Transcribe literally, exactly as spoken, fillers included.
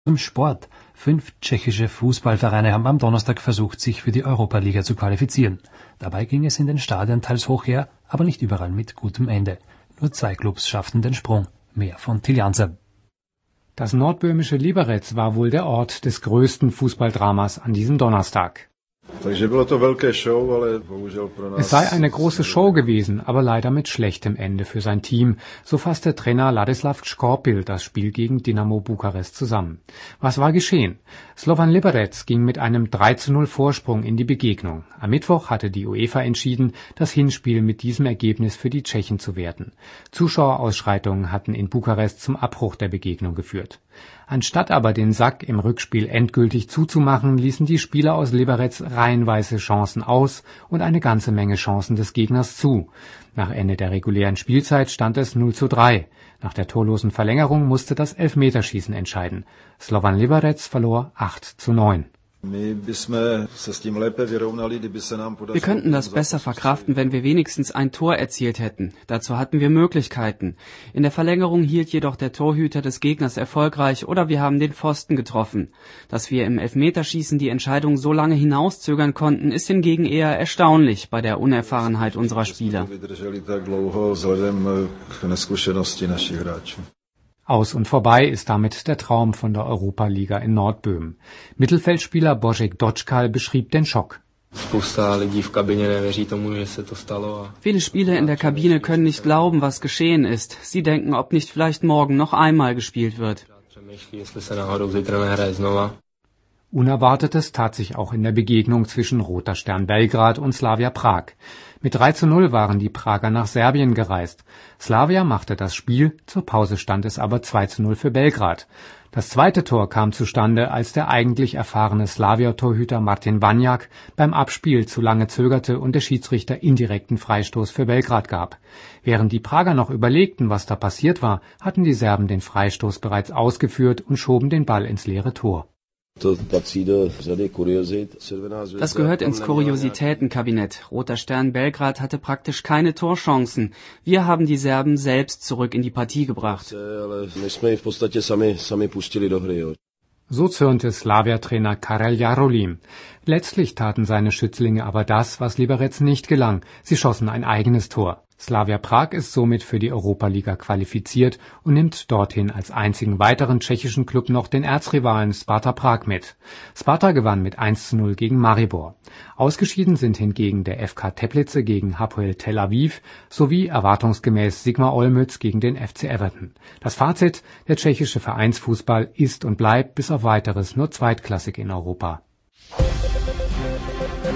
Zum Sport. Fünf tschechische Fußballvereine haben am Donnerstag versucht, sich für die Europa-Liga zu qualifizieren. Dabei ging es in den Stadien teils hoch her, aber nicht überall mit gutem Ende. Nur zwei Clubs schafften den Sprung. Mehr von Till Jansen. Das nordböhmische Liberec war wohl der Ort des größten Fußballdramas an diesem Donnerstag. Es sei eine große Show gewesen, aber leider mit schlechtem Ende für sein Team. So fasste Trainer Ladislav Škorpil das Spiel gegen Dinamo Bukarest zusammen. Was war geschehen? Slovan Liberec ging mit einem drei zu null Vorsprung in die Begegnung. Am Mittwoch hatte die UEFA entschieden, das Hinspiel mit diesem Ergebnis für die Tschechen zu werten. Zuschauerausschreitungen hatten in Bukarest zum Abbruch der Begegnung geführt. Anstatt aber den Sack im Rückspiel endgültig zuzumachen, ließen die Spieler aus Liberec reihenweise Chancen aus und eine ganze Menge Chancen des Gegners zu. Nach Ende der regulären Spielzeit stand es null zu drei. Nach der torlosen Verlängerung musste das Elfmeterschießen entscheiden. Slovan Liberec verlor acht zu neun. Wir könnten das besser verkraften, wenn wir wenigstens ein Tor erzielt hätten. Dazu hatten wir Möglichkeiten. In der Verlängerung hielt jedoch der Torhüter des Gegners erfolgreich oder wir haben den Pfosten getroffen. Dass wir im Elfmeterschießen die Entscheidung so lange hinauszögern konnten, ist hingegen eher erstaunlich bei der Unerfahrenheit unserer Spieler. Aus und vorbei ist damit der Traum von der Europa-Liga in Nordböhmen. Mittelfeldspieler Božek Dočkal beschrieb den Schock. Viele Spieler in der Kabine können nicht glauben, was geschehen ist. Sie denken, ob nicht vielleicht morgen noch einmal gespielt wird. Unerwartetes tat sich auch in der Begegnung zwischen Roter Stern Belgrad und Slavia Prag. Mit drei zu null waren die Prager nach Serbien gereist. Slavia machte das Spiel, zur Pause stand es aber zwei zu null für Belgrad. Das zweite Tor kam zustande, als der eigentlich erfahrene Slavia-Torhüter Martin Banjak beim Abspiel zu lange zögerte und der Schiedsrichter indirekten Freistoß für Belgrad gab. Während die Prager noch überlegten, was da passiert war, hatten die Serben den Freistoß bereits ausgeführt und schoben den Ball ins leere Tor. Das gehört ins Kuriositätenkabinett. Roter Stern Belgrad hatte praktisch keine Torchancen. Wir haben die Serben selbst zurück in die Partie gebracht. So zürnte Slavia-Trainer Karel Jarolím. Letztlich taten seine Schützlinge aber das, was Liberec nicht gelang. Sie schossen ein eigenes Tor. Slavia Prag ist somit für die Europa-Liga qualifiziert und nimmt dorthin als einzigen weiteren tschechischen Klub noch den Erzrivalen Sparta Prag mit. Sparta gewann mit eins zu null gegen Maribor. Ausgeschieden sind hingegen der F K Teplice gegen Hapoel Tel Aviv sowie erwartungsgemäß Sigma Olmütz gegen den F C Everton. Das Fazit: Der tschechische Vereinsfußball ist und bleibt bis auf Weiteres nur zweitklassig in Europa.